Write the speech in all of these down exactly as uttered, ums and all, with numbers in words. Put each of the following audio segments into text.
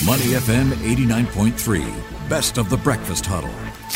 Money F M eighty-nine point three. Best of the breakfast huddle.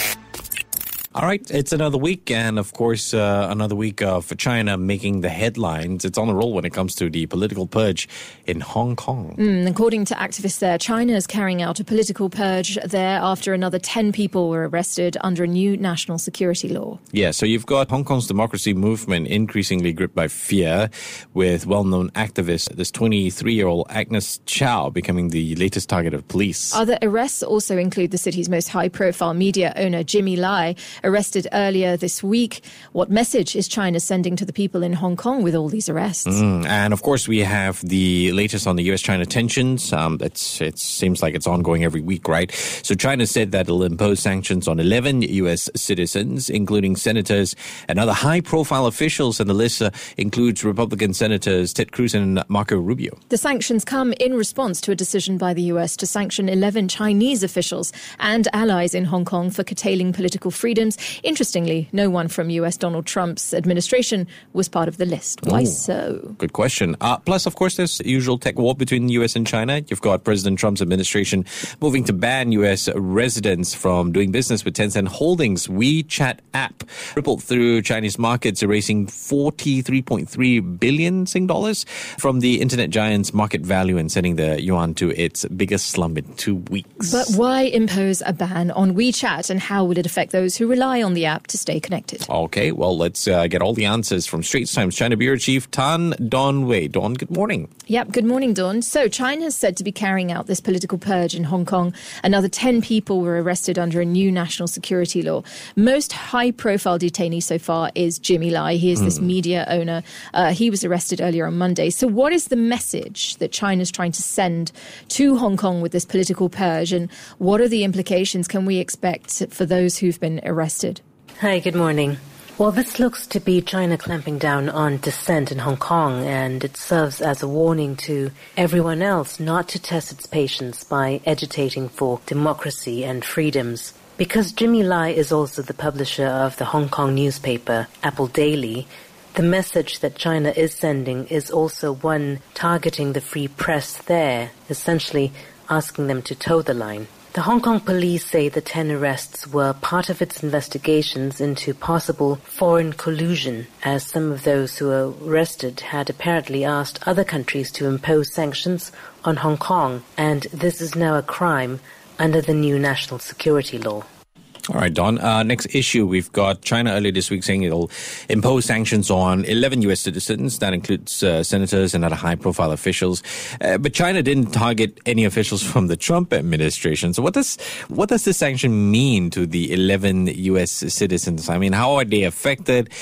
All right, it's another week, and of course, uh, another week of China making the headlines. It's on the roll when it comes to the political purge in Hong Kong. Mm, according to activists there, China is carrying out a political purge there after another ten people were arrested under a new national security law. Yeah, so you've got Hong Kong's democracy movement increasingly gripped by fear, with well-known activists, this twenty-three-year-old Agnes Chow becoming the latest target of police. Other arrests also include the city's most high-profile media owner, Jimmy Lai, arrested earlier this week. What message is China sending to the people in Hong Kong with all these arrests? Mm, and of course, we have the latest on the U S China tensions. Um, it's, it seems like it's ongoing every week, right? So China said that it'll impose sanctions on eleven U S citizens, including senators and other high-profile officials. And the list uh, includes Republican Senators Ted Cruz and Marco Rubio. The sanctions come in response to a decision by the U S to sanction eleven Chinese officials and allies in Hong Kong for curtailing political freedoms. Interestingly, no one from U S Donald Trump's administration was part of the list. Why Ooh, so? Good question. Uh, plus, of course, there's the usual tech war between the U S and China. You've got President Trump's administration moving to ban U S residents from doing business with Tencent Holdings' WeChat app. Rippled through Chinese markets, erasing forty-three point three billion Sing dollars from the internet giant's market value and sending the yuan to its biggest slump in two weeks. But why impose a ban on WeChat, and how will it affect those who rely on the app to stay connected? Okay, well, let's uh, get all the answers from Straits Times China Bureau Chief Tan Don-Wei. Don, good morning. Yep, good morning, Dawn. So China is said to be carrying out this political purge in Hong Kong. Another ten people were arrested under a new national security law. Most high-profile detainee so far is Jimmy Lai. He is mm. this media owner. Uh, he was arrested earlier on Monday. So what is the message that China's trying to send to Hong Kong with this political purge, and what are the implications can we expect for those who've been arrested? Hi, good morning. Well, this looks to be China clamping down on dissent in Hong Kong, and it serves as a warning to everyone else not to test its patience by agitating for democracy and freedoms. Because Jimmy Lai is also the publisher of the Hong Kong newspaper, Apple Daily, the message that China is sending is also one targeting the free press there, essentially asking them to toe the line. The Hong Kong police say the ten arrests were part of its investigations into possible foreign collusion, as some of those who were arrested had apparently asked other countries to impose sanctions on Hong Kong, and this is now a crime under the new national security law. All right, Don. Uh, next issue, we've got China earlier this week saying it'll impose sanctions on eleven U S citizens. That includes uh, senators and other high-profile officials. Uh, but China didn't target any officials from the Trump administration. So what does what does this sanction mean to the eleven U S citizens? I mean, how are they affected?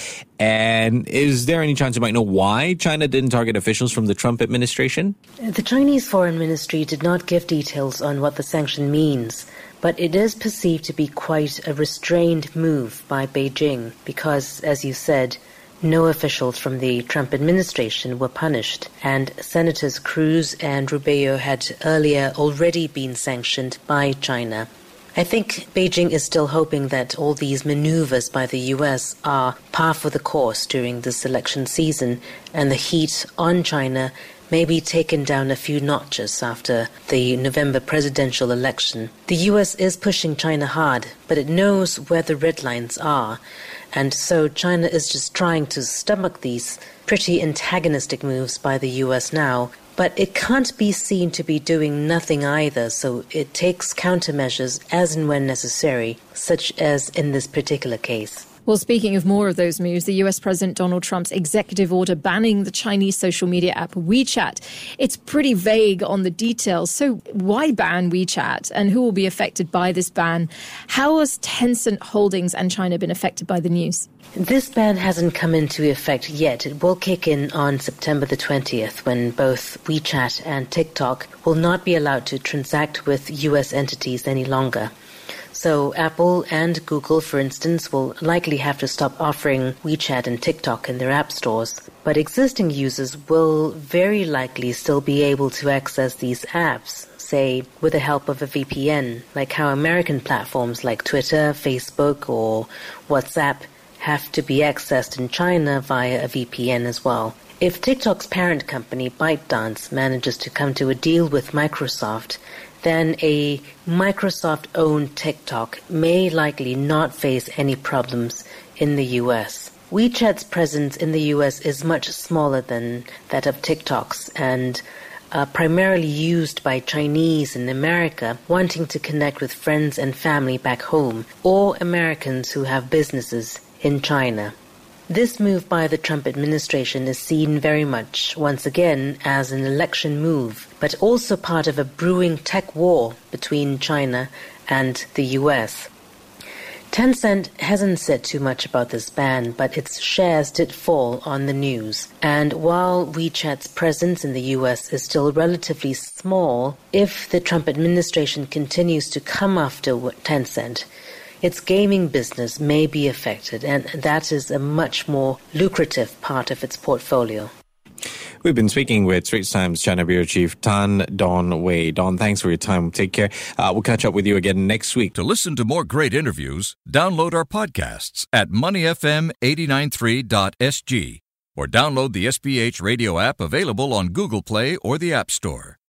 And is there any chance you might know why China didn't target officials from the Trump administration? The Chinese Foreign Ministry did not give details on what the sanction means, but it is perceived to be quite a restrained move by Beijing because, as you said, no officials from the Trump administration were punished, and Senators Cruz and Rubio had earlier already been sanctioned by China. I think Beijing is still hoping that all these maneuvers by the U S are par for the course during this election season, and the heat on China may be taken down a few notches after the November presidential election. The U S is pushing China hard, but it knows where the red lines are, and so China is just trying to stomach these pretty antagonistic moves by the U S now. But it can't be seen to be doing nothing either, so it takes countermeasures as and when necessary, such as in this particular case. Well, speaking of more of those moves, the U S President Donald Trump's executive order banning the Chinese social media app WeChat, it's pretty vague on the details. So why ban WeChat, and who will be affected by this ban? How has Tencent Holdings and China been affected by the news? This ban hasn't come into effect yet. It will kick in on September the twentieth, when both WeChat and TikTok will not be allowed to transact with U S entities any longer. So Apple and Google, for instance, will likely have to stop offering WeChat and TikTok in their app stores. But existing users will very likely still be able to access these apps, say, with the help of a V P N, like how American platforms like Twitter, Facebook, or WhatsApp have to be accessed in China via a V P N as well. If TikTok's parent company, ByteDance, manages to come to a deal with Microsoft, then a Microsoft-owned TikTok may likely not face any problems in the U S. WeChat's presence in the U S is much smaller than that of TikTok's and uh, primarily used by Chinese in America wanting to connect with friends and family back home, or Americans who have businesses in China. This move by the Trump administration is seen very much, once again, as an election move, but also part of a brewing tech war between China and the U S. Tencent hasn't said too much about this ban, but its shares did fall on the news. And while WeChat's presence in the U S is still relatively small, if the Trump administration continues to come after Tencent, its gaming business may be affected, and that is a much more lucrative part of its portfolio. We've been speaking with Straits Times China Bureau Chief Tan Don Wei. Don, thanks for your time. Take care. Uh, we'll catch up with you again next week. To listen to more great interviews, download our podcasts at money f m eight nine three dot s g or download the S B H radio app available on Google Play or the App Store.